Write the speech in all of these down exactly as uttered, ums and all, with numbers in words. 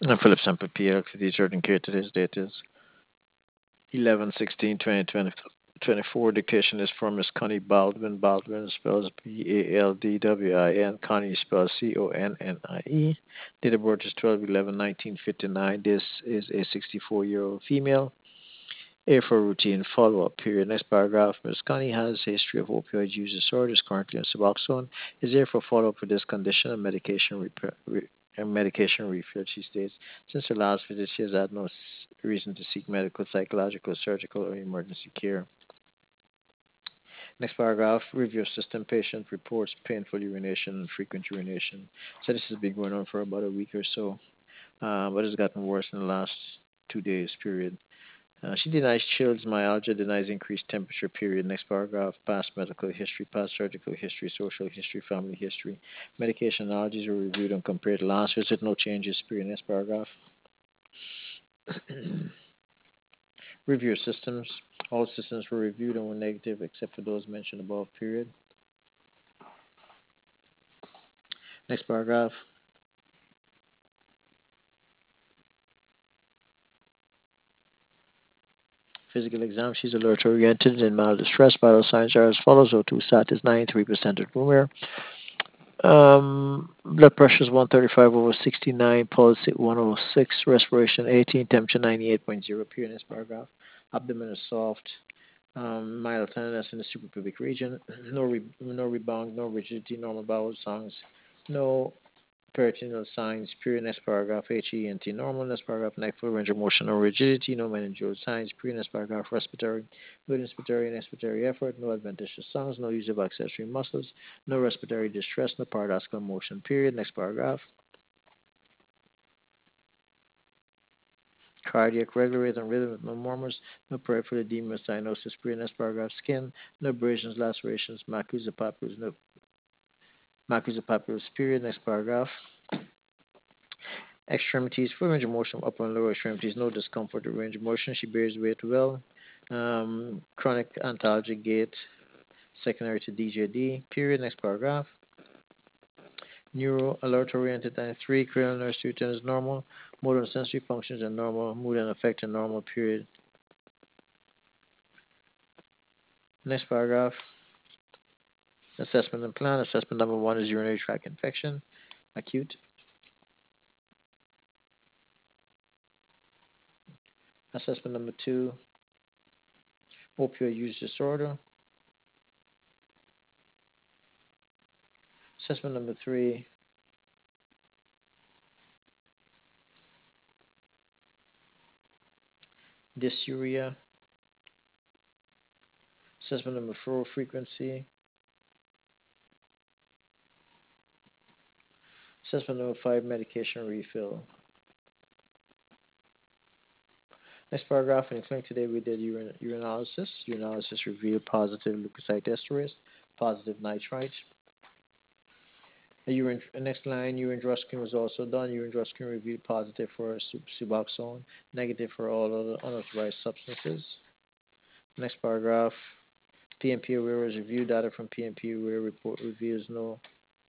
And Phillips and P L C certain care today's date is eleven sixteen twenty twenty twenty-four. Dictation is from Miss Connie Baldwin. Baldwin spells B A L D W I N. Connie spells C O N N I E. Date of birth is twelve eleven nineteen fifty-nine. This is a sixty-four year old female. A for routine follow up period. Next paragraph. Miss Connie has a history of opioid use disorder, is currently on Suboxone, is there for follow up for this condition and medication repair, re, and medication refill. She states, since her last visit, she has had no s- reason to seek medical, psychological, surgical, or emergency care. Next paragraph. Review system. Patient reports painful urination and frequent urination. So this has been going on for about a week or so, uh, but it's gotten worse in the last two days period. Uh, she denies chills, myalgia, denies increased temperature, period. Next paragraph, past medical history, past surgical history, social history, family history. Medication allergies were reviewed and compared to last visit, no changes, period. Next paragraph. Review systems. All systems were reviewed and were negative except for those mentioned above, period. Next paragraph. Physical exam. She's alert oriented and mild distress. Vital signs are as follows: O two sat is ninety-three percent at room air. Um, blood pressure is one thirty-five over sixty-nine, pulse at one oh six, respiration eighteen, temperature ninety-eight point zero, period. Next paragraph. Abdomen is soft. Um, mild tenderness in the suprapubic region. No re- no rebound, no rigidity, normal bowel sounds. No peritoneal signs, period. Next paragraph, H E N T normal. Next paragraph, neck full range of motion, no rigidity, no meningeal signs, period. Next paragraph, respiratory, good inspiratory and expiratory effort, no adventitious sounds, no use of accessory muscles, no respiratory distress, no paradoxical motion, period. Next paragraph, cardiac regular rate and rhythm with no murmurs, no peripheral edema cyanosis, period. Next paragraph, skin, no abrasions, lacerations, macular papules, no macular papules, period. Next paragraph. Extremities, full range of motion, upper and lower extremities, no discomfort or range of motion. She bears weight well. Um, chronic antalgic gait, secondary to D J D. Period. Next paragraph. Neuro alert oriented ninety-three. Cranial nerve stimulation is normal. Motor and sensory functions are normal. Mood and affect are normal. Period. Next paragraph. Assessment and plan. Assessment number one is urinary tract infection, acute. Assessment number two, opioid use disorder. Assessment number three, dysuria. Assessment number four, frequency. Assessment number five, medication refill. Next paragraph, in the clinic today we did urine, urinalysis. Urinalysis revealed positive leukocyte esterase, positive nitrite. A urine, next line, urine drug screen was also done. Urine drug screen revealed positive for Suboxone, negative for all other unauthorized substances. Next paragraph, P M P aware was reviewed. Data from P M P aware report reveals no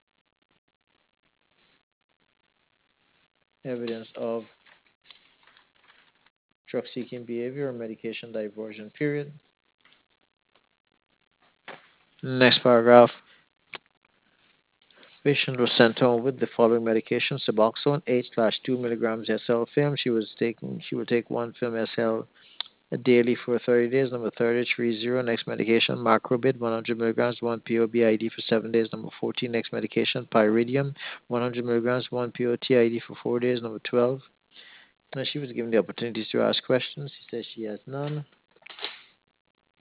evidence of drug-seeking behavior or medication diversion, period. Next paragraph. Patient was sent home with the following medication: Suboxone, eight slash two milligrams S L film. She was taking, she will take one film S L daily for thirty days. Number thirty, three zero. Next medication, Macrobid, one hundred milligrams, one P O B I D for seven days. Number fourteen, next medication, Pyridium, one hundred milligrams, one P O T I D for four days. Number twelve. Now she was given the opportunities to ask questions. She says she has none.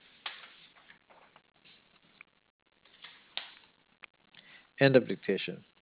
End of dictation.